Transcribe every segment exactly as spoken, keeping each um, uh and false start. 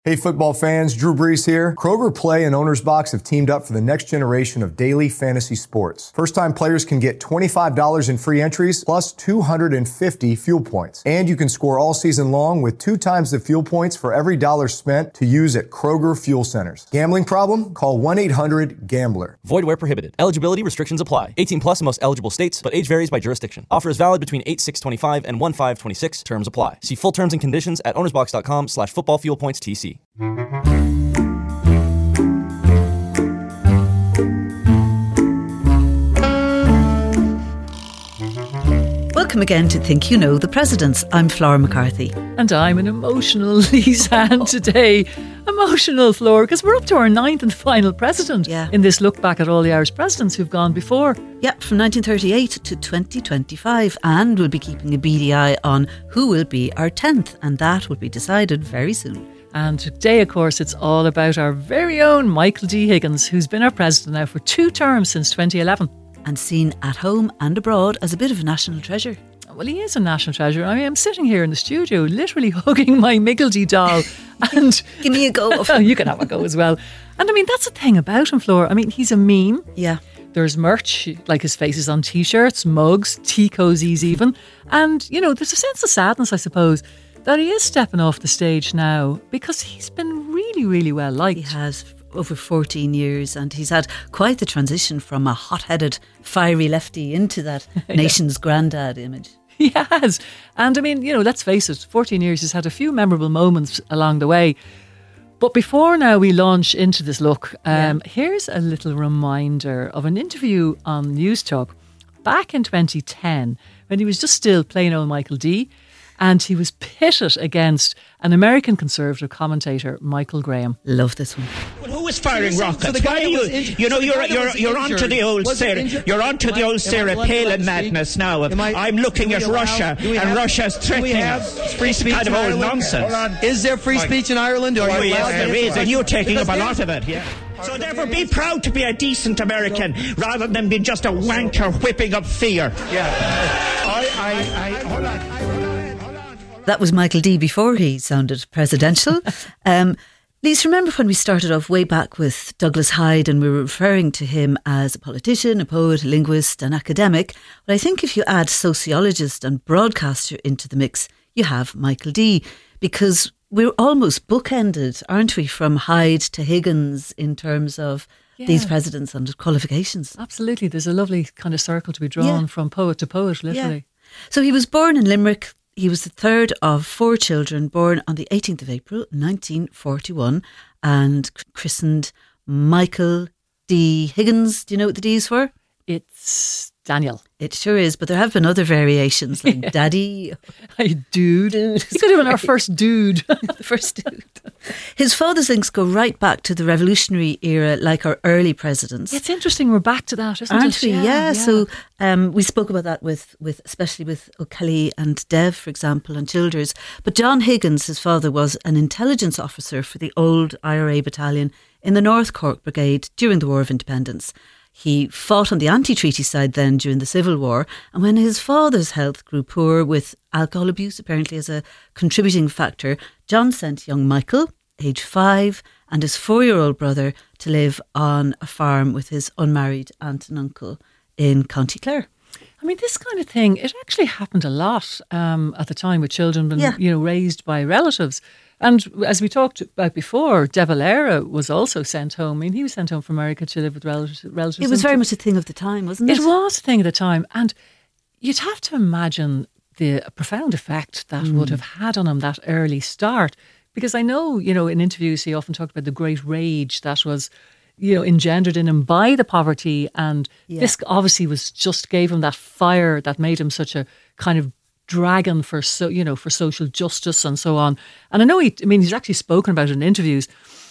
Hey football fans, Drew Brees here. Kroger Play and Owner's Box have teamed up for the next generation of daily fantasy sports. First-time players can get twenty-five dollars in free entries plus two hundred fifty fuel points. And you can score all season long with two times the fuel points for every dollar spent to use at Kroger Fuel Centers. Gambling problem? Call one eight hundred gambler. Void where prohibited. Eligibility restrictions apply. eighteen plus in most eligible states, but age varies by jurisdiction. Offer is valid between eight six twenty-five and one five twenty-six. Terms apply. See full terms and conditions at ownersbox.com slash football fuel points TC. Welcome again to Think You Know the Presidents. I'm Flora McCarthy. And I'm an emotional Lisanne today. Emotional, Flora, because we're up to our ninth and final president yeah. in this look back at all the Irish presidents who've gone before. Yeah, from nineteen thirty-eight to twenty twenty-five. And we'll be keeping a beady eye on who will be our tenth. And that will be decided very soon. And today, of course, it's all about our very own Michael D. Higgins, who's been our president now for two terms since twenty eleven. And seen at home and abroad as a bit of a national treasure. Well, he is a national treasure. I mean, I'm sitting here in the studio, literally hugging my Miggledy doll. And give me a go. You can have a go as well. And I mean, that's the thing about him, Flora. I mean, he's a meme. Yeah. There's merch, like his face is on T-shirts, mugs, tea cozies even. And, you know, there's a sense of sadness, I suppose, that he is stepping off the stage now because he's been really, really well liked. He has over fourteen years, and he's had quite the transition from a hot-headed, fiery lefty into that yeah. nation's granddad image. He has. And I mean, you know, let's face it, fourteen years, he's had a few memorable moments along the way. But before now we launch into this look, um, yeah. here's a little reminder of an interview on News Talk back in twenty ten when he was just still plain old Michael D. And he was pitted against an American Conservative commentator, Michael Graham. Love this one. Well, who was firing so rockets? So the guy Why you, injured, you know, so you're you're you're onto the old Sarah, you're onto the old Sarah Palin madness now. I, I'm looking at Russia, and have, Russia's threatening us. Free speech kind of old nonsense. Is there free speech in Ireland? Or oh, yes, there is, and you're taking up a lot of it. Yeah. So therefore, be proud to be a decent American rather than be just a wanker whipping up fear. Yeah. I, I, I, hold on. Hold on. That was Michael D. before he sounded presidential. um, Lise, remember when we started off way back with Douglas Hyde and we were referring to him as a politician, a poet, a linguist, an academic? Well, I think if you add sociologist and broadcaster into the mix, you have Michael D. Because we're almost bookended, aren't we, from Hyde to Higgins in terms of yeah. these presidents and qualifications. Absolutely. There's a lovely kind of circle to be drawn yeah. from poet to poet, literally. Yeah. So he was born in Limerick. He was the third of four children, born on the eighteenth of April, nineteen forty-one, and christened Michael D. Higgins. Do you know what the D is for? It's Daniel. It sure is, but there have been other variations like yeah. Daddy. Hey, dude. dude. He could have been our first dude. The first dude. His father's links go right back to the revolutionary era, like our early presidents. It's interesting we're back to that, isn't Aren't it? we? Yeah. yeah. yeah. So um, we spoke about that with, with especially with O'Kelly and Dev, for example, and Childers. But John Higgins, his father, was an intelligence officer for the old I R A battalion in the North Cork Brigade during the War of Independence. He fought on the anti-treaty side then during the Civil War, and when his father's health grew poor with alcohol abuse apparently as a contributing factor, John sent young Michael, age five, and his four-year-old brother to live on a farm with his unmarried aunt and uncle in County Clare. I mean, this kind of thing, it actually happened a lot um, at the time with children being, yeah. you know, raised by relatives. And as we talked about before, De Valera was also sent home. I mean, he was sent home from America to live with relatives. It was very much a thing of the time, wasn't it? It was a thing of the time. And you'd have to imagine the profound effect that mm. would have had on him, that early start. Because I know, you know, in interviews he often talked about the great rage that was, you know, engendered in him by the poverty. And yeah. this obviously was just gave him that fire that made him such a kind of dragon for, so you know, for social justice and so on. And I know he, I mean, he's actually spoken about it in interviews.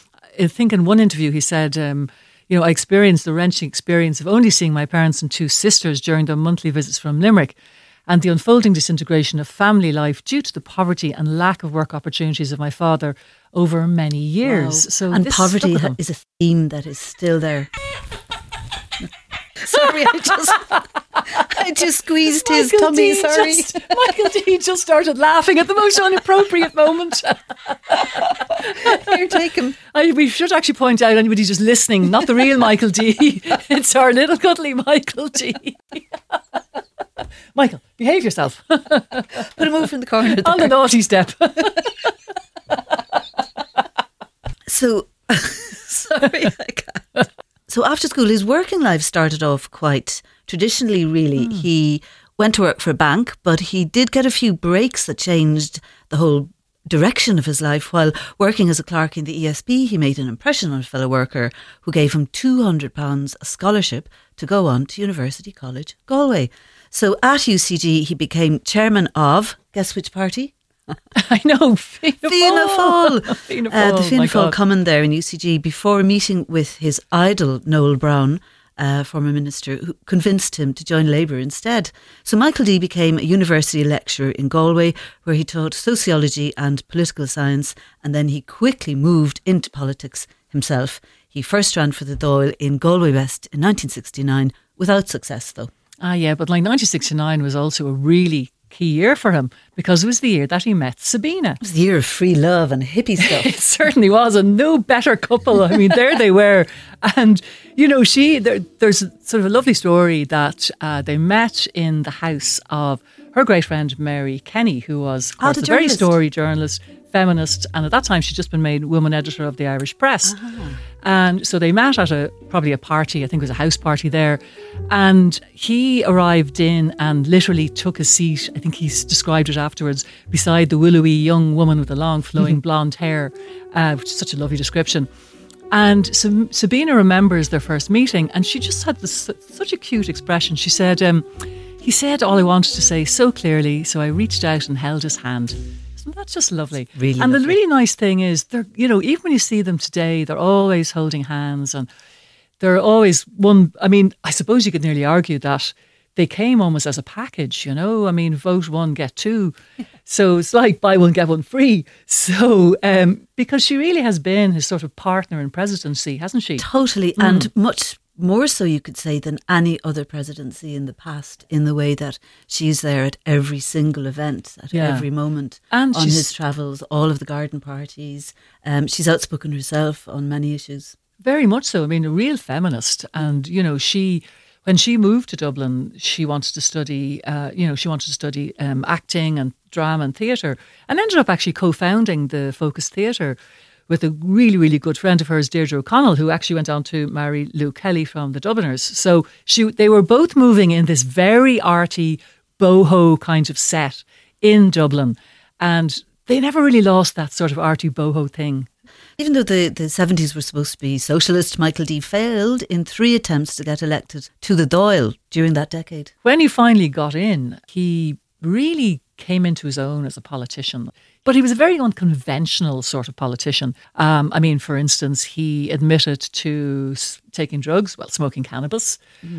I think in one interview he said, um, you know, I experienced the wrenching experience of only seeing my parents and two sisters during their monthly visits from Limerick, and the unfolding disintegration of family life due to the poverty and lack of work opportunities of my father over many years. Wow. So and poverty is a theme that is still there. Sorry, I just I just squeezed his Michael tummy. D Sorry. Just, Michael D just started laughing at the most inappropriate moment. Here, take him. I, we should actually point out, anybody just listening, not the real Michael D. It's our little cuddly Michael D. Michael, behave yourself. Put him over in the corner there. On the naughty step. So, sorry, I can't. So after school, his working life started off quite traditionally, really. Mm. He went to work for a bank, but he did get a few breaks that changed the whole direction of his life. While working as a clerk in the E S B, he made an impression on a fellow worker who gave him two hundred pounds a scholarship to go on to University College Galway. So at U C G, he became chairman of, guess which party? I know, Fianna Fáil. Fáil. Fianna Uh, the Fáil, Fianna my Fáil God. common there in U C G before meeting with his idol, Noel Brown, uh, former minister, who convinced him to join Labour instead. So Michael D became a university lecturer in Galway, where he taught sociology and political science, and then he quickly moved into politics himself. He first ran for the Dáil in Galway West in nineteen sixty-nine, without success though. Ah, yeah, but like nineteen sixty-nine was also a really key year for him because it was the year that he met Sabina. It was the year of free love and hippie stuff. It certainly was, and no better couple. I mean, there they were. And, you know, she there, there's sort of a lovely story that uh, they met in the house of her great friend Mary Kenny, who was, of Ah, course, the a very journalist. storied journalist, feminist, and at that time she'd just been made woman editor of the Irish Press. Ah. And so they met at a probably a party, I think it was a house party there, and he arrived in and literally took a seat, I think he's described it afterwards, beside the willowy young woman with the long flowing blonde hair, uh, which is such a lovely description. And so Sabina remembers their first meeting, and she just had this, such a cute expression. She said, um, he said all I wanted to say so clearly, so I reached out and held his hand. Isn't that just lovely? Really and lovely. the really nice thing is, they're, you know, even when you see them today, they're always holding hands, and they're always one. I mean, I suppose you could nearly argue that they came almost as a package, you know? I mean, vote one, get two. So it's like buy one, get one free. So, um, because she really has been his sort of partner in presidency, hasn't she? Totally, Mm. and much more so, you could say, than any other presidency in the past, in the way that she's there at every single event, at Yeah. every moment, And on she's- his travels, all of the garden parties. Um, she's outspoken herself on many issues. Very much so. I mean, a real feminist. And, you know, she, when she moved to Dublin, she wanted to study, uh, you know, she wanted to study um, acting and drama and theatre, and ended up actually co-founding the Focus Theatre with a really, really good friend of hers, Deirdre O'Connell, who actually went on to marry Lou Kelly from the Dubliners. So she, they were both moving in this very arty, boho kind of set in Dublin. And they never really lost that sort of arty, boho thing. Even though the, the seventies were supposed to be socialist, Michael D failed in three attempts to get elected to the Dáil during that decade. When he finally got in, he really came into his own as a politician. But he was a very unconventional sort of politician. Um, I mean, for instance, he admitted to s- taking drugs, well, smoking cannabis.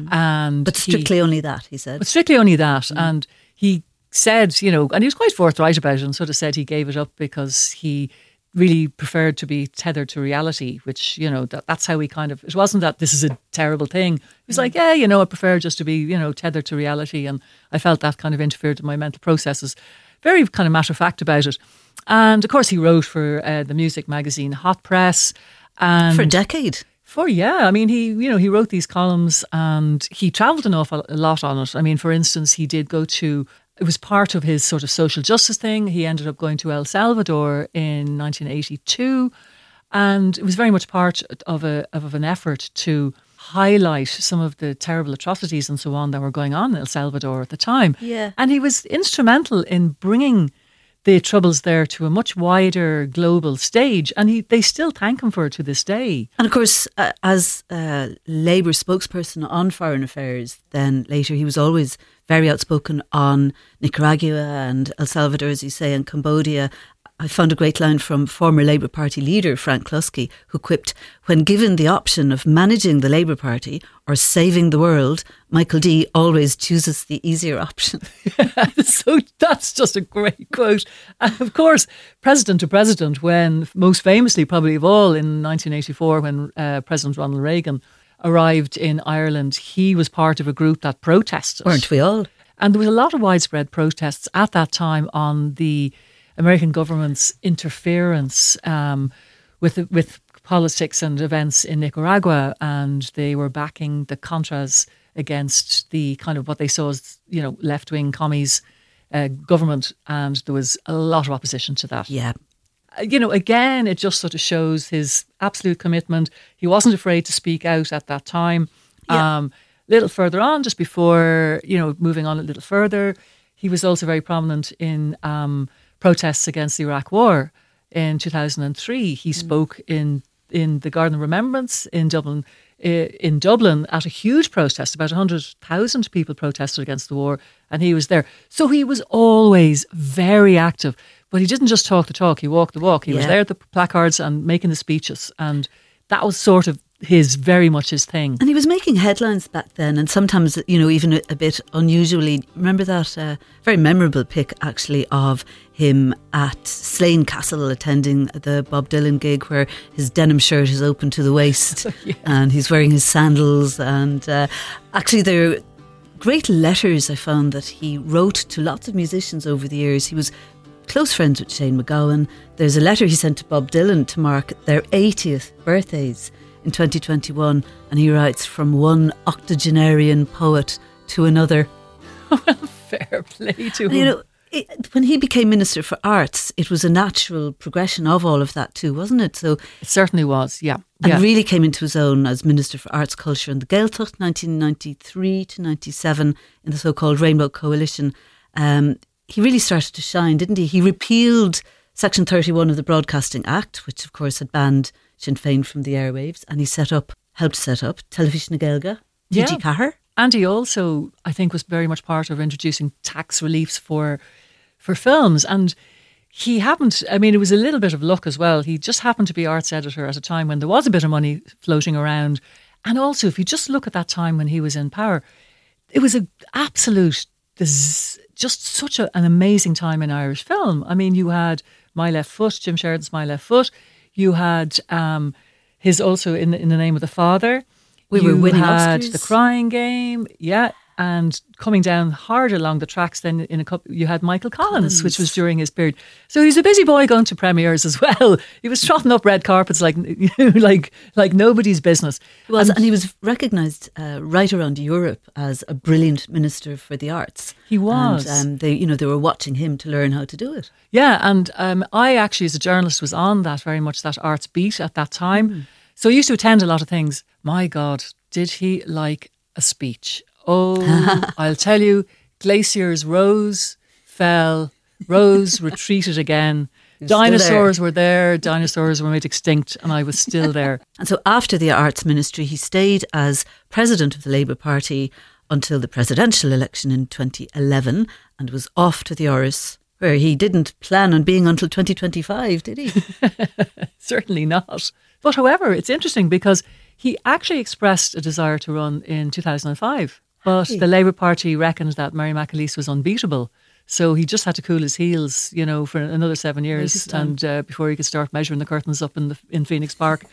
and But he- strictly only that, he said. But strictly only that. And he said, you know, and he was quite forthright about it and sort of said he gave it up because he really preferred to be tethered to reality, which, you know, that, that's how he kind of, it wasn't that this is a terrible thing. He was like, yeah, you know, I prefer just to be, you know, tethered to reality. And I felt that kind of interfered in my mental processes. Very kind of matter of fact about it. And of course, he wrote for uh, the music magazine Hot Press. And For a decade. For, yeah, I mean, he, you know, he wrote these columns and he travelled an awful a lot on it. I mean, for instance, he did go to, it was part of his sort of social justice thing. He ended up going to El Salvador in nineteen eighty-two. And it was very much part of a of an effort to highlight some of the terrible atrocities and so on that were going on in El Salvador at the time. Yeah. And he was instrumental in bringing the troubles there to a much wider global stage. And he, they still thank him for it to this day. And of course, uh, as a Labour spokesperson on foreign affairs, then later he was always very outspoken on Nicaragua and El Salvador, as you say, and Cambodia. I found a great line from former Labour Party leader Frank Lusky, who quipped, when given the option of managing the Labour Party or saving the world, Michael D always chooses the easier option. So that's just a great quote. And of course, president to president, when most famously, probably of all, in nineteen eighty-four, when uh, President Ronald Reagan arrived in Ireland, he was part of a group that protested. Weren't we all? And there was a lot of widespread protests at that time on the American government's interference um, with with politics and events in Nicaragua, and they were backing the Contras against the kind of what they saw as, you know, left-wing commies uh, government, and there was a lot of opposition to that. Yeah. You know, again, it just sort of shows his absolute commitment. He wasn't afraid to speak out at that time. Yeah. Um, a little further on, just before, you know, moving on a little further, he was also very prominent in um, protests against the Iraq War in two thousand three. He mm. spoke in in the Garden of Remembrance in Dublin, in Dublin at a huge protest. About one hundred thousand people protested against the war, and he was there. So he was always very active. But he didn't just talk the talk, he walked the walk. He yeah. was there at the placards and making the speeches. And that was sort of his, very much his thing. And he was making headlines back then, and sometimes, you know, even a, a bit unusually. Remember that uh, very memorable pic, actually, of him at Slane Castle attending the Bob Dylan gig, where his denim shirt is open to the waist yeah. and he's wearing his sandals. And uh, actually there are great letters I found that he wrote to lots of musicians over the years. He was close friends with Shane MacGowan. There's a letter he sent to Bob Dylan to mark their eightieth birthdays in twenty twenty-one, and he writes, "From one octogenarian poet to another." Well, fair play to and, him. You know, it, when he became Minister for Arts, it was a natural progression of all of that too, wasn't it? So it certainly was, yeah. And yeah. really came into his own as Minister for Arts, Culture and the Gaeltacht, nineteen ninety-three to ninety-seven, in the so-called Rainbow Coalition. Um, he really started to shine, didn't he? He repealed Section thirty-one of the Broadcasting Act, which of course had banned Sinn Féin from the airwaves, and he set up, helped set up Telefís na Gaeilge, D G yeah. Cahir. And he also, I think, was very much part of introducing tax reliefs for for films. And he happened, I mean, it was a little bit of luck as well. He just happened to be arts editor at a time when there was a bit of money floating around. And also, if you just look at that time when he was in power, it was an absolute, just such a, an amazing time in Irish film. I mean, you had My Left Foot, Jim Sheridan's My Left Foot. You had um, his also in the, in the Name of the Father. We you were winning had Oscars. The Crying Game, yeah, and coming down hard along the tracks. Then in a couple, you had Michael Collins, Collins, which was during his period. So he was a busy boy going to premieres as well. He was trotting up red carpets like like like nobody's business. He was, and, and he was recognised uh, right around Europe as a brilliant minister for the arts. He was. And um, they, you know, they were watching him to learn how to do it. Yeah, and um, I actually, as a journalist, was on that very much that arts beat at that time. Mm. So I used to attend a lot of things. My God, did he like a speech? Oh, I'll tell you, glaciers rose, fell, rose, retreated again. Dinosaurs there. were there, dinosaurs were made extinct, and I was still there. And so after the Arts Ministry, he stayed as president of the Labour Party until the presidential election in twenty eleven, and was off to the Áras, where he didn't plan on being until twenty twenty-five, did he? Certainly not. But however, it's interesting because he actually expressed a desire to run in two thousand five. But the Labour Party reckoned that Mary McAleese was unbeatable. So he just had to cool his heels, you know, for another seven years and uh, before he could start measuring the curtains up in the in Phoenix Park.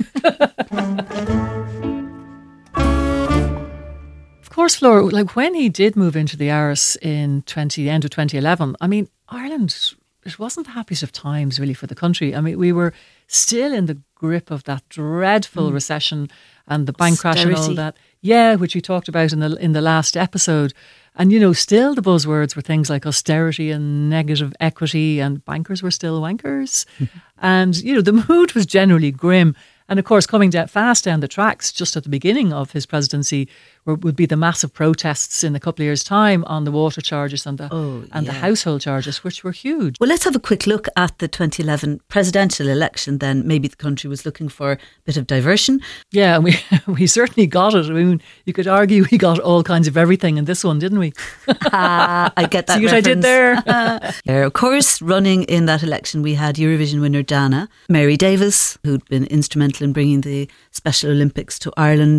Of course, Flora, like when he did move into the Áras in twenty, the end of twenty eleven, I mean, Ireland, it wasn't the happiest of times really for the country. I mean, we were still in the grip of that dreadful mm. recession and the bank crash and all that. Yeah, which we talked about in the in the last episode. And, you know, still the buzzwords were things like austerity and negative equity, and bankers were still wankers. And, you know, the mood was generally grim. And of course, coming down, fast down the tracks just at the beginning of his presidency were, would be the massive protests in a couple of years' time on the water charges and the oh, and yeah. the household charges, which were huge. Well, let's have a quick look at the twenty eleven presidential election then. Maybe the country was looking for a bit of diversion. Yeah, and we, we certainly got it. I mean, you could argue we got all kinds of everything in this one, didn't we? Ah, I get that See what reference. I did there? Yeah, of course, running in that election, we had Eurovision winner Dana, Mary Davis, who'd been instrumental in bringing the Special Olympics to Ireland,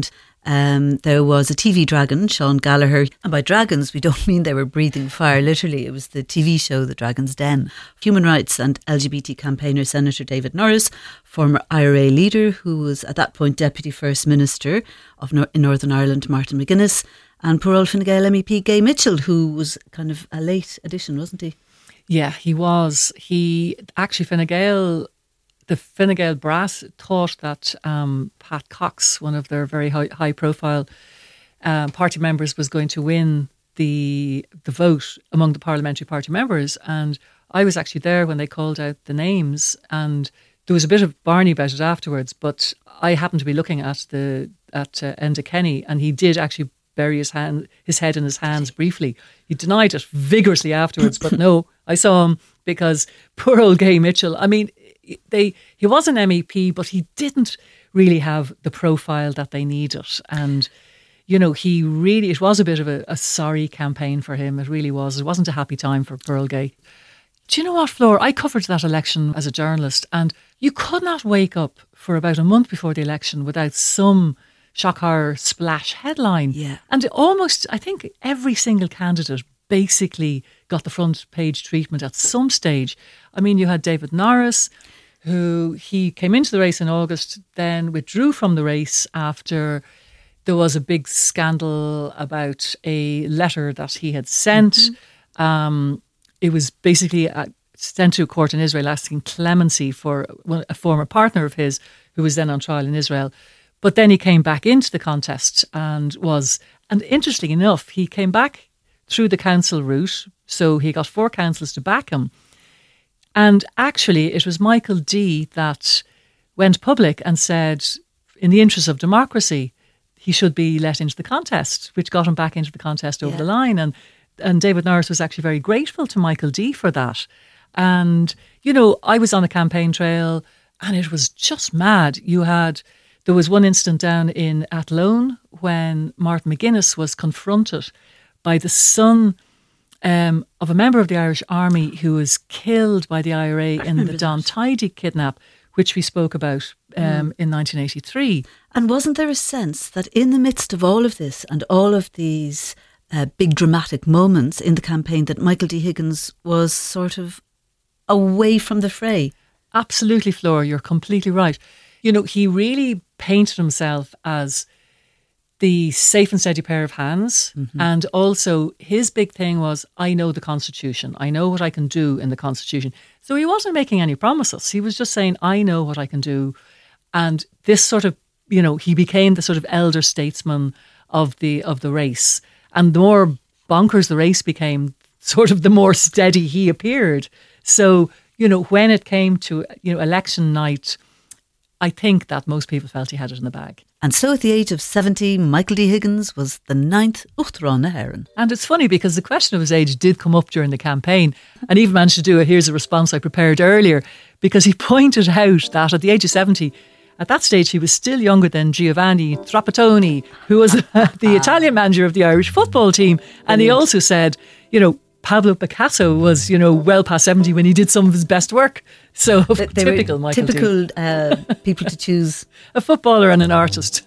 Um, there was a T V dragon, Sean Gallagher. And by dragons, we don't mean they were breathing fire, literally. It was the T V show, The Dragon's Den. Human rights and L G B T campaigner Senator David Norris, former I R A leader, who was at that point Deputy First Minister of Nor- in Northern Ireland, Martin McGuinness, and poor old Fine Gael M E P Gay Mitchell, who was kind of a late addition, wasn't he? Yeah, he was. He actually, Fine Gael, the Fine Gael brass thought that um, Pat Cox, one of their very high, high profile um, party members, was going to win the the vote among the parliamentary party members. And I was actually there when they called out the names, and there was a bit of Barney about it afterwards. But I happened to be looking at the at uh, Enda Kenny, and he did actually bury his hand, his head in his hands briefly. He denied it vigorously afterwards, but no, I saw him, because poor old Gay Mitchell. I mean, they he was an M E P, but he didn't really have the profile that they needed. And, you know, he really, it was a bit of a, a sorry campaign for him. It really was. It wasn't a happy time for Pearl Gay. Do you know what, Flor? I covered that election as a journalist, and you could not wake up for about a month before the election without some shock horror splash headline. Yeah. And almost, I think every single candidate basically got the front page treatment at some stage. I mean, you had David Norris, who he came into the race in August, then withdrew from the race after there was a big scandal about a letter that he had sent. Mm-hmm. Um, it was basically a, sent to a court in Israel asking clemency for a former partner of his who was then on trial in Israel. But then he came back into the contest and was, and interestingly enough, he came back through the council route. So he got four councillors to back him. And actually, it was Michael D that went public and said, in the interest of democracy, he should be let into the contest, which got him back into the contest over yeah. the line. And and David Norris was actually very grateful to Michael D for that. And, you know, I was on the campaign trail and it was just mad. You had... There was one incident down in Athlone when Martin McGuinness was confronted by the son um, of a member of the Irish Army who was killed by the I R A in the Don Tidy kidnap, which we spoke about um, mm. in nineteen eighty-three. And wasn't there a sense that in the midst of all of this and all of these uh, big dramatic moments in the campaign, that Michael D. Higgins was sort of away from the fray? Absolutely, Flora, you're completely right. You know, he really painted himself as the safe and steady pair of hands. Mm-hmm. And also his big thing was, I know the Constitution. I know what I can do in the Constitution. So he wasn't making any promises. He was just saying, I know what I can do. And this sort of, you know, he became the sort of elder statesman of the of the race. And the more bonkers the race became, sort of the more steady he appeared. So, you know, when it came to, you know, election night, I think that most people felt he had it in the bag. And so at the age of seventy, Michael D. Higgins was the ninth Uachtaráin na hÉireann. And it's funny because the question of his age did come up during the campaign, and even managed to do a here's a response I prepared earlier, because he pointed out that at the age of seventy, at that stage he was still younger than Giovanni Trapattoni, who was the Italian manager of the Irish football team. And he also said, you know, Pablo Picasso was, you know, well past seventy when he did some of his best work. So they, they typical Michael Typical uh, people to choose. A footballer and an artist.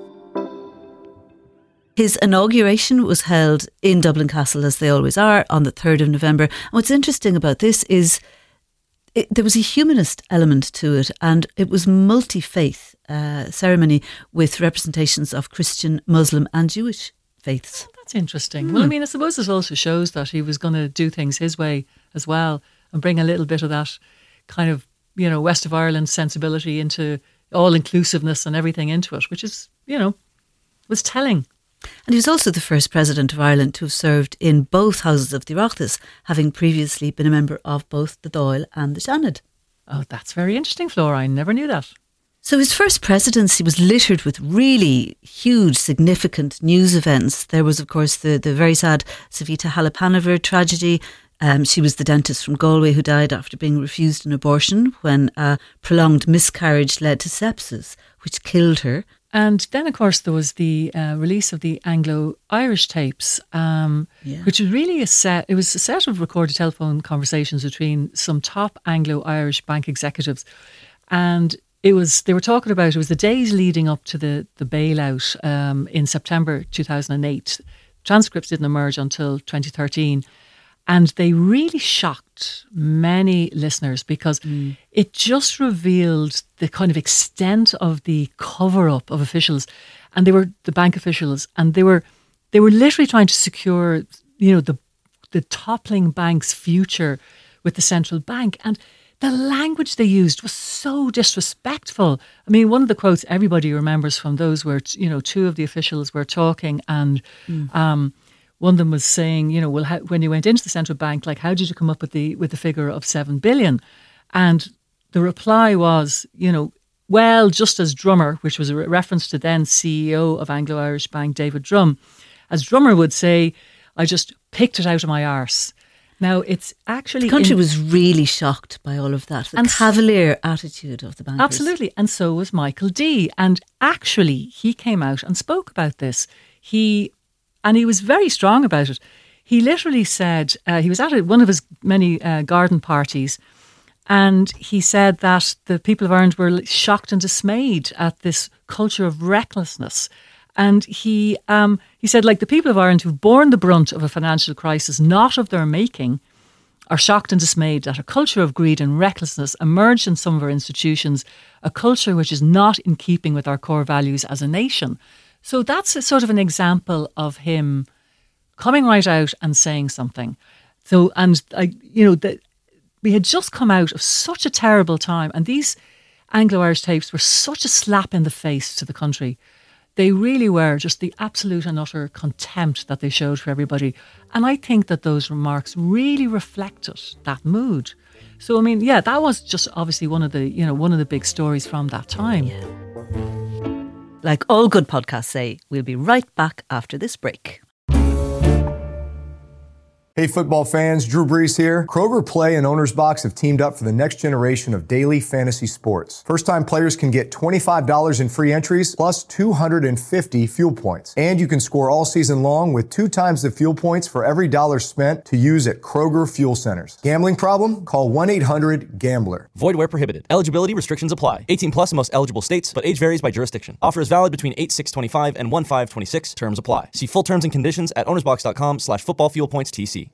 His inauguration was held in Dublin Castle, as they always are, on the third of November. And what's interesting about this is it, there was a humanist element to it, and it was multi-faith uh, ceremony with representations of Christian, Muslim and Jewish faiths. That's interesting. Mm. Well, I mean, I suppose it also shows that he was going to do things his way as well and bring a little bit of that kind of, you know, West of Ireland sensibility into all-inclusiveness and everything into it, which is, you know, was telling. And he was also the first president of Ireland to have served in both houses of the Oireachtas, having previously been a member of both the Dáil and the Seanad. Oh, that's very interesting, Flora. I never knew that. So his first presidency was littered with really huge, significant news events. There was, of course, the, the very sad Savita Halappanavar tragedy. Um, she was the dentist from Galway who died after being refused an abortion when a prolonged miscarriage led to sepsis, which killed her. And then, of course, there was the uh, release of the Anglo-Irish tapes, um, yeah. which was really a set. It was a set of recorded telephone conversations between some top Anglo-Irish bank executives. And it was, they were talking about, it was the days leading up to the, the bailout um, in September two thousand eight. Transcripts didn't emerge until twenty thirteen. And they really shocked many listeners because mm. it just revealed the kind of extent of the cover-up of officials. And they were the bank officials, and they were they were literally trying to secure, you know, the the toppling bank's future with the central bank. And the language they used was so disrespectful. I mean, one of the quotes everybody remembers from those were, you know, two of the officials were talking, and mm. um, one of them was saying, you know, well, how, when you went into the central bank, like, how did you come up with the with the figure of seven billion? And the reply was, you know, well, just as Drummer, which was a reference to then C E O of Anglo-Irish Bank, David Drum, as Drummer would say, I just picked it out of my arse. Now, it's actually... The country in, was really shocked by all of that, the and cavalier attitude of the bankers. Absolutely, and so was Michael D. And actually, he came out and spoke about this. He... And he was very strong about it. He literally said, uh, he was at a, one of his many uh, garden parties, and he said that the people of Ireland were shocked and dismayed at this culture of recklessness. And he um, he said, like, the people of Ireland who've borne the brunt of a financial crisis not of their making are shocked and dismayed that a culture of greed and recklessness emerged in some of our institutions, a culture which is not in keeping with our core values as a nation. So that's a sort of an example of him coming right out and saying something. So, and I, you know, the, we had just come out of such a terrible time, and these Anglo-Irish tapes were such a slap in the face to the country. They really were just the absolute and utter contempt that they showed for everybody. And I think that those remarks really reflected that mood. So, I mean, yeah, that was just obviously one of the, you know, one of the big stories from that time. Yeah. Like all good podcasts say, we'll be right back after this break. Hey football fans, Drew Brees here. Kroger Play and Owner's Box have teamed up for the next generation of daily fantasy sports. First-time players can get twenty-five dollars in free entries plus two hundred fifty fuel points. And you can score all season long with two times the fuel points for every dollar spent to use at Kroger Fuel Centers. Gambling problem? Call one eight hundred gambler. Void where prohibited. Eligibility restrictions apply. eighteen plus in most eligible states, but age varies by jurisdiction. Offer is valid between eight six twenty-five and one five twenty-six. Terms apply. See full terms and conditions at ownersbox.com slash football fuel points TC.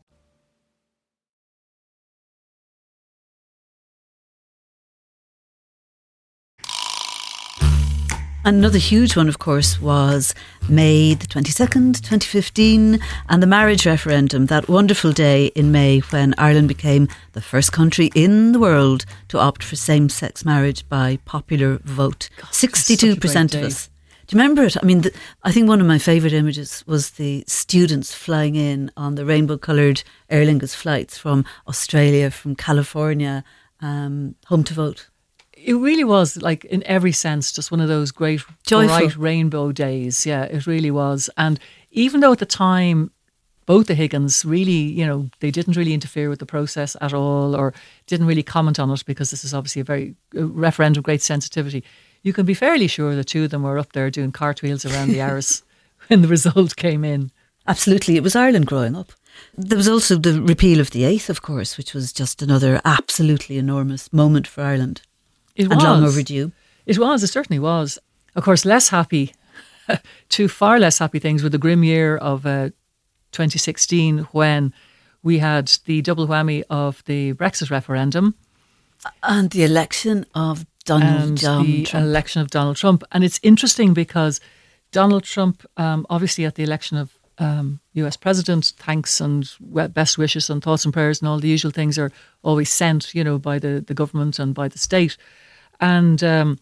Another huge one, of course, was May the twenty-second, twenty fifteen, and the marriage referendum, that wonderful day in May when Ireland became the first country in the world to opt for same-sex marriage by popular vote. God, sixty-two percent of us. Do you remember it? I mean, the, I think one of my favourite images was the students flying in on the rainbow-coloured Aer Lingus flights from Australia, from California, um, home to vote. It really was, like, in every sense, just one of those great, joyful, bright rainbow days. Yeah, it really was. And even though at the time, both the Higgins really, you know, they didn't really interfere with the process at all, or didn't really comment on it, because this is obviously a very a referendum of great sensitivity, you can be fairly sure the two of them were up there doing cartwheels around the arse when the result came in. Absolutely. It was Ireland growing up. There was also the repeal of the eighth, of course, which was just another absolutely enormous moment for Ireland. It and was. long overdue. It was, it certainly was. Of course, less happy, two far less happy things were the grim year of uh, twenty sixteen, when we had the double whammy of the Brexit referendum. And the election of Donald and John the Trump. election of Donald Trump. And it's interesting because Donald Trump, um, obviously at the election of um, U S President, thanks and best wishes and thoughts and prayers and all the usual things are always sent, you know, by the, the government and by the state. And um,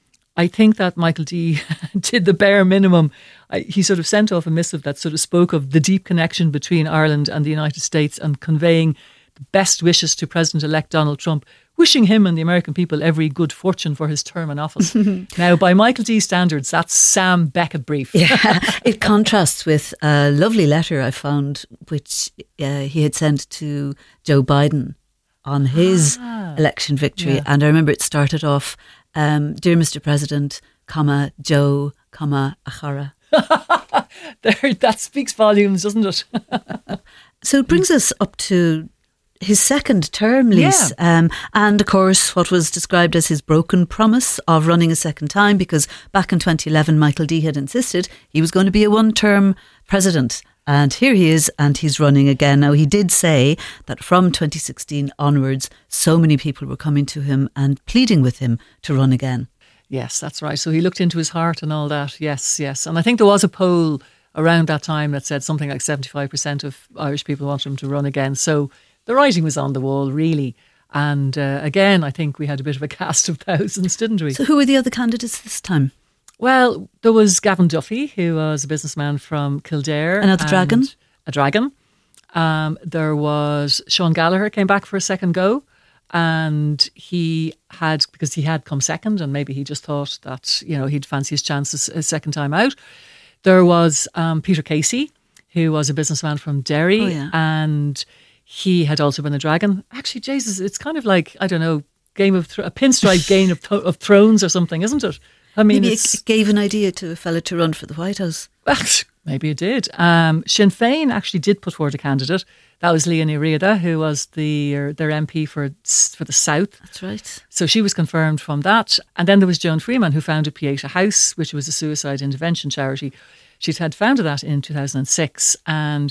I think that Michael D did the bare minimum. I, he sort of sent off a missive that sort of spoke of the deep connection between Ireland and the United States, and conveying the best wishes to President-elect Donald Trump, wishing him and the American people every good fortune for his term in office. Now, by Michael D standards, that's Sam Beckett brief. Yeah, it contrasts with a lovely letter I found, which uh, he had sent to Joe Biden on his ah, election victory. Yeah. And I remember it started off, um, Dear Mister President, comma, Joe, comma, Achara. There, that speaks volumes, doesn't it? So it brings us up to his second term lease. Yeah. Um, and of course, what was described as his broken promise of running a second time, because back in twenty eleven, Michael D had insisted he was going to be a one-term president. And here he is, and he's running again. Now, he did say that from twenty sixteen onwards, so many people were coming to him and pleading with him to run again. Yes, that's right. So he looked into his heart and all that. Yes, yes. And I think there was a poll around that time that said something like seventy-five percent of Irish people wanted him to run again. So the writing was on the wall, really. And uh, again, I think we had a bit of a cast of thousands, didn't we? So who were the other candidates this time? Well, there was Gavin Duffy, who was a businessman from Kildare. Another dragon? A dragon. Um, there was Sean Gallagher, came back for a second go. And he had, because he had come second, and maybe he just thought that, you know, he'd fancy his chances a second time out. There was um, Peter Casey, who was a businessman from Derry. Oh, yeah. And he had also been a dragon. Actually, Jesus, it's kind of like, I don't know, Game of Th- a pinstripe Game of, th- of Thrones or something, isn't it? I mean, Maybe it's, it gave an idea to a fella to run for the White House. Well, maybe it did. Um, Sinn Féin actually did put forward a candidate. That was Leah Ní Riada, who was the uh, their M P for for the South. That's right. So she was confirmed from that. And then there was Joan Freeman, who founded Pieta House, which was a suicide intervention charity. She'd had founded that in two thousand six, and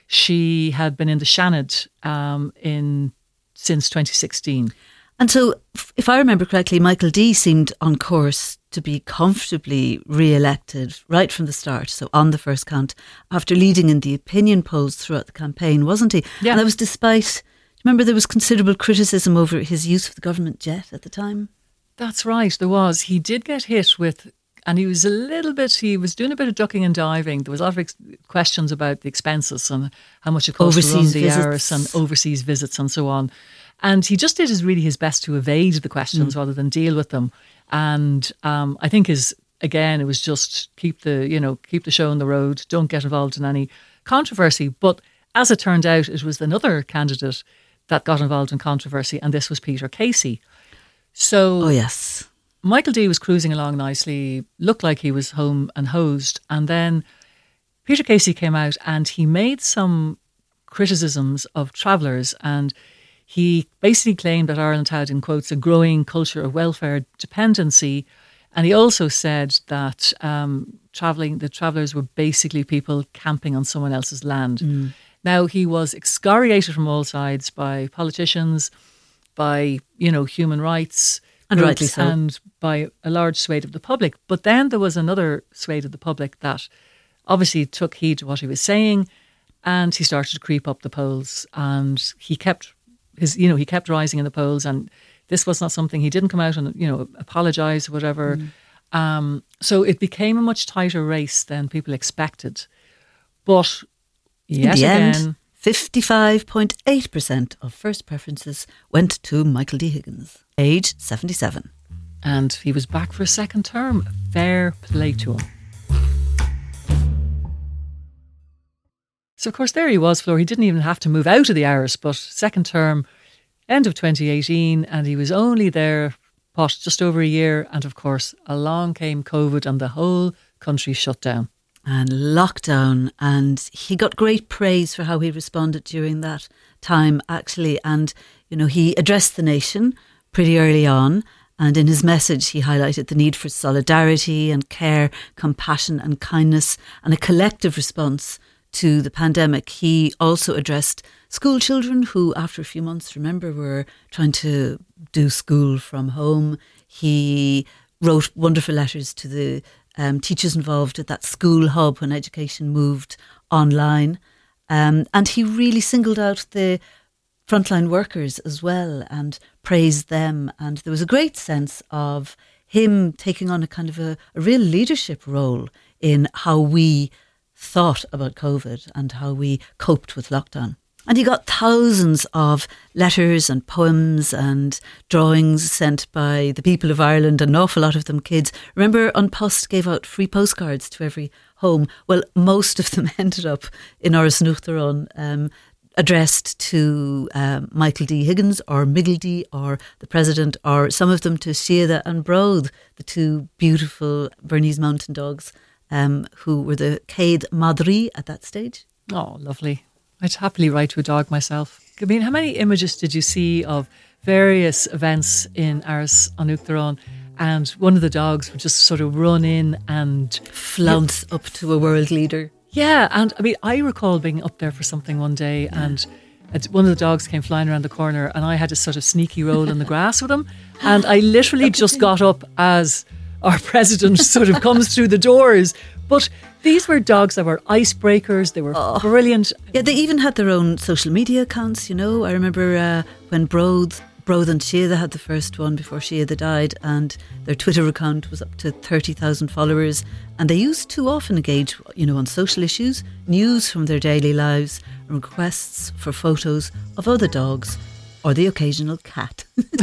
she had been in the Seanad um, in since twenty sixteen. And so, if I remember correctly, Michael D seemed on course to be comfortably re-elected right from the start, so on the first count, after leading in the opinion polls throughout the campaign, wasn't he? Yeah. And that was despite, remember there was considerable criticism over his use of the government jet at the time? That's right, there was. He did get hit with, and he was a little bit, he was doing a bit of ducking and diving. There was a lot of ex- questions about the expenses and how much it cost to run the Aris and overseas visits and so on. And he just did his really his best to evade the questions mm. rather than deal with them. And um, I think his again, it was just keep the you know keep the show on the road. Don't get involved in any controversy. But as it turned out, it was another candidate that got involved in controversy, and this was Peter Casey. So, oh yes, Michael D was cruising along nicely, looked like he was home and hosed, and then Peter Casey came out and he made some criticisms of travellers, and he basically claimed that Ireland had, in quotes, a growing culture of welfare dependency. And he also said that um, travelling, the travellers were basically people camping on someone else's land. Mm. Now, he was excoriated from all sides by politicians, by, you know, human rights and groups, rightly so, and by a large swathe of the public. But then there was another swathe of the public that obviously took heed to what he was saying, and he started to creep up the polls, and he kept His, you know, he kept rising in the polls, and this was not something, he didn't come out and, you know, apologise or whatever. Mm. Um, so it became a much tighter race than people expected. But yet in the again, end, fifty-five point eight percent of first preferences went to Michael D Higgins, age seventy-seven. And he was back for a second term. Fair play to him. So, of course, there he was, Flor. He didn't even have to move out of the Irish, but second term, end of twenty eighteen, and he was only there, what, just over a year. And, of course, along came COVID and the whole country shut down. And lockdown. And he got great praise for how he responded during that time, actually. And, you know, he addressed the nation pretty early on. And in his message, he highlighted the need for solidarity and care, compassion and kindness, and a collective response to the pandemic. He also addressed school children who, after a few months, remember, were trying to do school from home. He wrote wonderful letters to the um, teachers involved at that school hub when education moved online. Um, and he really singled out the frontline workers as well and praised them. And there was a great sense of him taking on a kind of a, a real leadership role in how we thought about COVID and how we coped with lockdown. And he got thousands of letters and poems and drawings sent by the people of Ireland, an awful lot of them kids. Remember, An Post gave out free postcards to every home. Well, most of them ended up in Áras Nuachtarán, um, addressed to um, Michael D Higgins or Miguel D or the President, or some of them to Siada and Brode, the two beautiful Bernese mountain dogs, Um, who were the Céad Madrí at that stage. Oh, lovely. I'd happily write to a dog myself. I mean, how many images did you see of various events in Ars an Uachtaráin, and one of the dogs would just sort of run in and flounce up to a world leader? Yeah, and I mean, I recall being up there for something one day, yeah. and one of the dogs came flying around the corner, and I had to sort of sneaky roll in the grass with him, and I literally just got up as our president sort of comes through the doors. But these were dogs that were icebreakers. They were oh. brilliant. Yeah, they even had their own social media accounts, you know. I remember uh, when Broad, Broad and Sheeda had the first one before Sheeda died, and their Twitter account was up to thirty thousand followers. And they used to often engage, you know, on social issues, news from their daily lives, and requests for photos of other dogs or the occasional cat.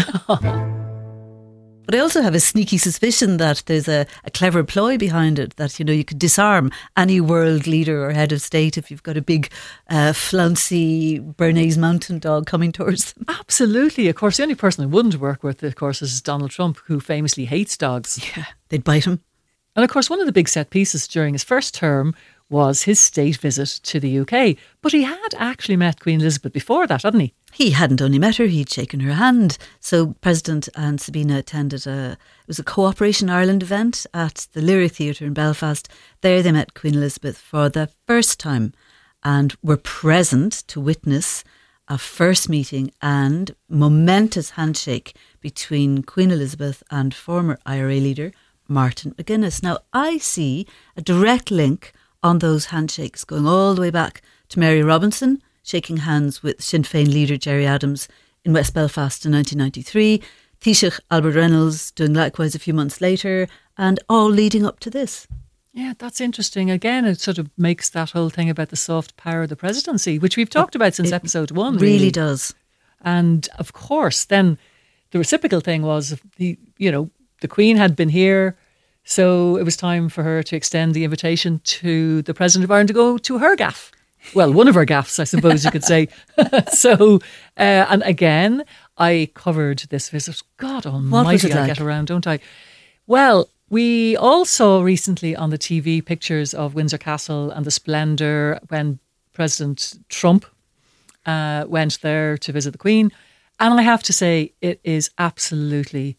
But I also have a sneaky suspicion that there's a, a clever ploy behind it, that, you know, you could disarm any world leader or head of state if you've got a big uh, flouncy Bernese mountain dog coming towards them. Absolutely. Of course, the only person I wouldn't work with, of course, is Donald Trump, who famously hates dogs. Yeah, they'd bite him. And of course, one of the big set pieces during his first term was his state visit to the U K. But he had actually met Queen Elizabeth before that, hadn't he? He hadn't only met her, he'd shaken her hand. So President and Sabina attended a, it was a Cooperation Ireland event at the Lyric Theatre in Belfast. There they met Queen Elizabeth for the first time and were present to witness a first meeting and momentous handshake between Queen Elizabeth and former I R A leader Martin McGuinness. Now, I see a direct link on those handshakes going all the way back to Mary Robinson shaking hands with Sinn Féin leader Gerry Adams in West Belfast in nineteen ninety-three, Taoiseach Albert Reynolds doing likewise a few months later, and all leading up to this. Yeah, that's interesting. Again, it sort of makes that whole thing about the soft power of the presidency, which we've talked about since it episode one. Really, really does. And of course, then the reciprocal thing was, the you know, the Queen had been here, so it was time for her to extend the invitation to the President of Ireland to go to her gaff. Well, one of her gaffes, I suppose you could say. so, uh, and again, I covered this visit. God almighty, I like? get around, don't I? Well, we all saw recently on the T V pictures of Windsor Castle and the splendour when President Trump uh, went there to visit the Queen. And I have to say, it is absolutely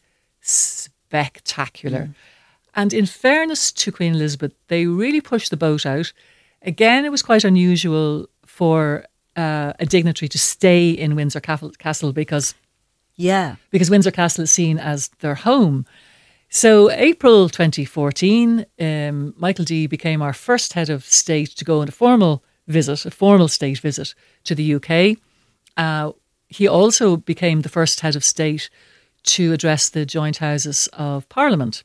spectacular. Mm. And in fairness to Queen Elizabeth, they really pushed the boat out. Again, it was quite unusual for uh, a dignitary to stay in Windsor Castle because, yeah, because Windsor Castle is seen as their home. So April twenty fourteen, um, Michael D became our first head of state to go on a formal visit, a formal state visit to the U K. Uh, he also became the first head of state to address the joint houses of Parliament.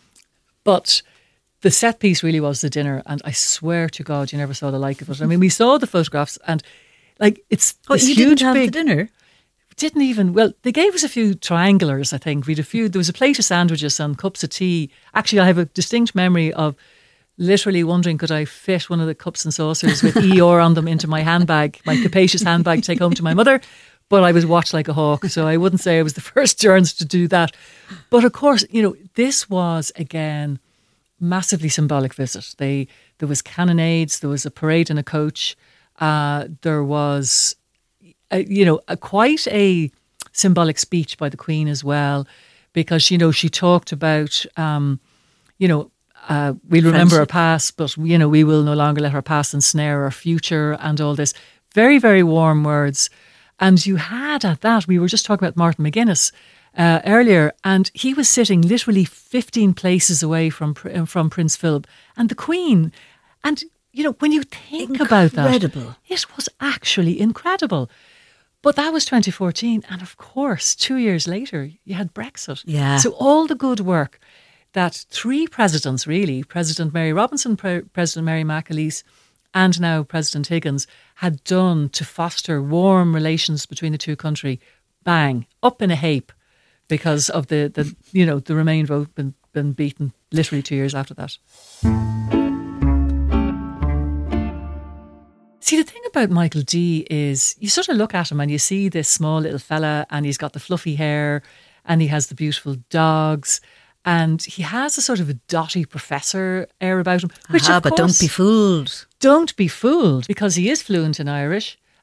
But the set piece really was the dinner, and I swear to God, you never saw the like of it. I mean, we saw the photographs, and like it's oh, this you huge didn't have big the dinner. Didn't even. Well, they gave us a few triangulars. I think we'd a few. There was a plate of sandwiches and cups of tea. Actually, I have a distinct memory of literally wondering could I fit one of the cups and saucers with E R on them into my handbag, my capacious handbag to take home to my mother. But I was watched like a hawk, so I wouldn't say I was the first journalist to do that. But of course, you know, this was again massively symbolic visit. They there was cannonades, there was a parade in a coach, uh, there was, a, you know, a, quite a symbolic speech by the Queen as well, because you know she talked about, um, you know, uh, we'll remember our past, but you know we will no longer let our past ensnare our future, and all this very very warm words. And you had at that, we were just talking about Martin McGuinness uh, earlier, and he was sitting literally fifteen places away from from Prince Philip and the Queen. And, you know, when you think incredible. about that, it was actually incredible. But that was twenty fourteen. And of course, two years later, you had Brexit. Yeah. So all the good work that three presidents, really, President Mary Robinson, Pre- President Mary McAleese, and now President Higgins, had done to foster warm relations between the two countries, bang, up in a heap because of the, the you know, the Remain vote been, been beaten literally two years after that. See, the thing about Michael D is you sort of look at him and you see this small little fella and he's got the fluffy hair and he has the beautiful dogs and he has a sort of a dotty professor air about him. Which ah, of but course, don't be fooled. Don't be fooled, because he is fluent in Irish.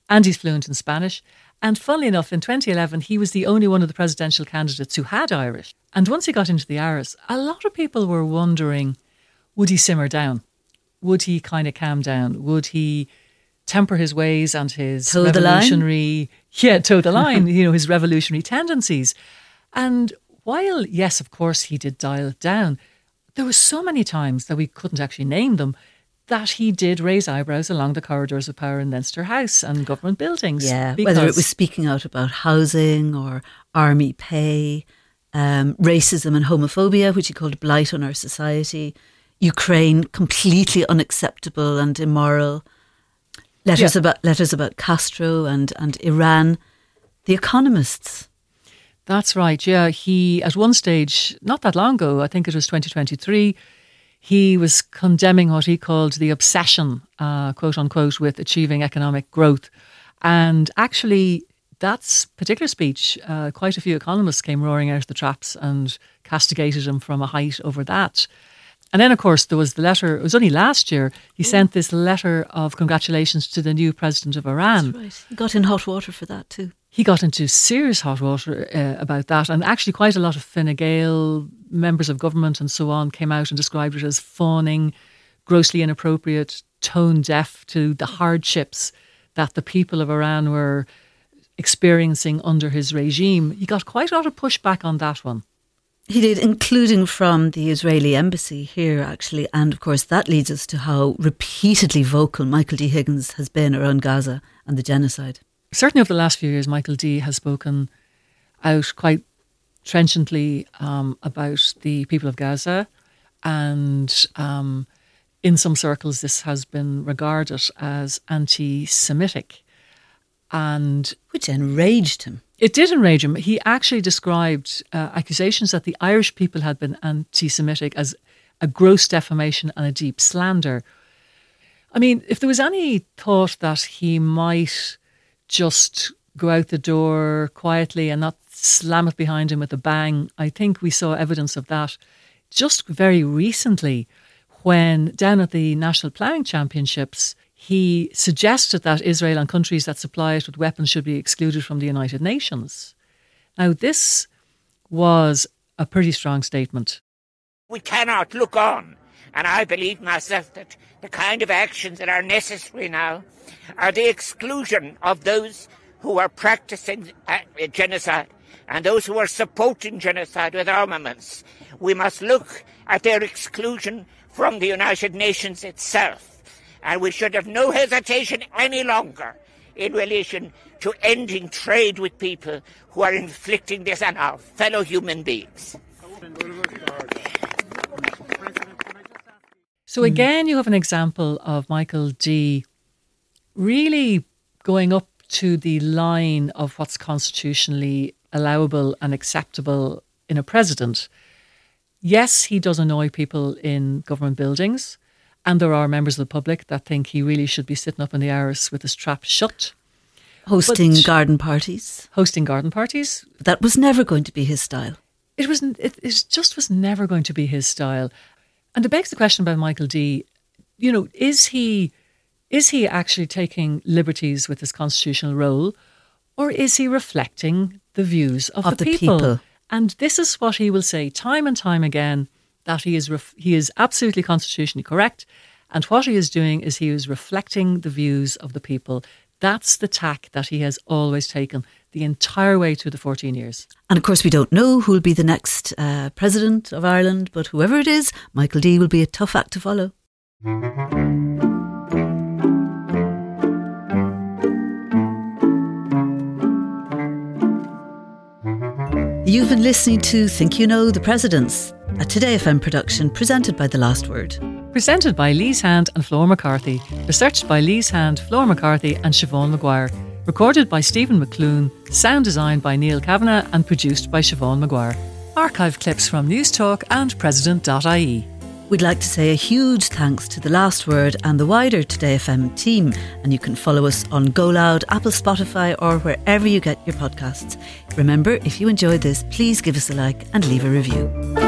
and he's fluent in Spanish. And funnily enough, in twenty eleven, he was the only one of the presidential candidates who had Irish. And once he got into the Irish, a lot of people were wondering, would he simmer down? Would he kind of calm down? Would he temper his ways and his toe revolutionary, yeah, toe the line, you know, his revolutionary tendencies? And while, yes, of course, he did dial it down, there were so many times that we couldn't actually name them that he did raise eyebrows along the corridors of power in Leinster House and government buildings. Yeah, whether it was speaking out about housing or army pay, um, racism and homophobia, which he called a blight on our society, Ukraine, completely unacceptable and immoral, letters yeah. about letters about Castro and, and Iran, The Economists. That's right, yeah. He, at one stage, not that long ago, I think it was twenty twenty-three, he was condemning what he called the obsession, uh, quote unquote, with achieving economic growth. And actually, that particular speech, uh, quite a few economists came roaring out of the traps and castigated him from a height over that. And then, of course, there was the letter, it was only last year, he Ooh. sent this letter of congratulations to the new president of Iran. That's right. He got in hot water for that too. He got into serious hot water uh, about that. And actually quite a lot of Fine Gael members of government and so on came out and described it as fawning, grossly inappropriate, tone deaf to the hardships that the people of Iran were experiencing under his regime. He got quite a lot of pushback on that one. He did, including from the Israeli embassy here, actually. And of course, that leads us to how repeatedly vocal Michael D. Higgins has been around Gaza and the genocide. Certainly over the last few years, Michael D. has spoken out quite trenchantly um, about the people of Gaza. And um, in some circles, this has been regarded as anti-Semitic. And which enraged him. It did enrage him. He actually described uh, accusations that the Irish people had been anti-Semitic as a gross defamation and a deep slander. I mean, if there was any thought that he might just go out the door quietly and not slam it behind him with a bang, I think we saw evidence of that just very recently when down at the National Ploughing Championships, he suggested that Israel and countries that supply it with weapons should be excluded from the United Nations. Now, this was a pretty strong statement. We cannot look on. And I believe myself that the kind of actions that are necessary now are the exclusion of those who are practicing uh, genocide and those who are supporting genocide with armaments. We must look at their exclusion from the United Nations itself. And we should have no hesitation any longer in relation to ending trade with people who are inflicting this on our fellow human beings. So again, you have an example of Michael D. really going up to the line of what's constitutionally allowable and acceptable in a president. Yes, he does annoy people in government buildings. And there are members of the public that think he really should be sitting up in the arse with his trap shut. Hosting but garden parties. Hosting garden parties. That was never going to be his style. It was. It, it just was never going to be his style. And it begs the question about Michael D. You know, is he, is he actually taking liberties with his constitutional role, or is he reflecting the views of, of the, the people? people? And this is what he will say time and time again, that he is ref- he is absolutely constitutionally correct. And what he is doing is he is reflecting the views of the people. That's the tack that he has always taken the entire way through the fourteen years. And of course, we don't know who will be the next uh, president of Ireland, but whoever it is, Michael D will be a tough act to follow. You've been listening to Think You Know the Presidents, a Today F M production presented by The Last Word. Presented by Lise Hand and Flor McCarthy. Researched by Lise Hand, Flor McCarthy and Siobhan Maguire. Recorded by Stephen McClune. Sound designed by Neil Kavanagh and produced by Siobhan Maguire. Archive clips from News Talk and President dot I E. We'd like to say a huge thanks to The Last Word and the wider Today F M team. And you can follow us on Go Loud, Apple, Spotify or wherever you get your podcasts. Remember, if you enjoyed this, please give us a like and leave a review.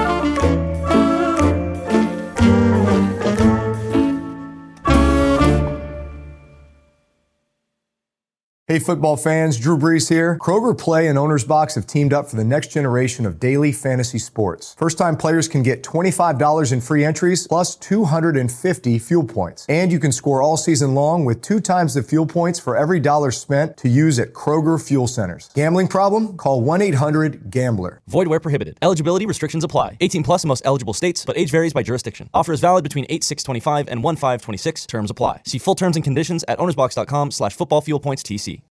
Hey football fans, Drew Brees here. Kroger Play and Owner's Box have teamed up for the next generation of daily fantasy sports. First-time players can get twenty-five dollars in free entries plus two hundred fifty fuel points. And you can score all season long with two times the fuel points for every dollar spent to use at Kroger Fuel Centers. Gambling problem? Call one eight hundred gambler. Void where prohibited. Eligibility restrictions apply. eighteen plus in most eligible states, but age varies by jurisdiction. Offer is valid between eight six twenty-five and one five twenty-six. Terms apply. See full terms and conditions at ownersbox.com slash football fuel points TC.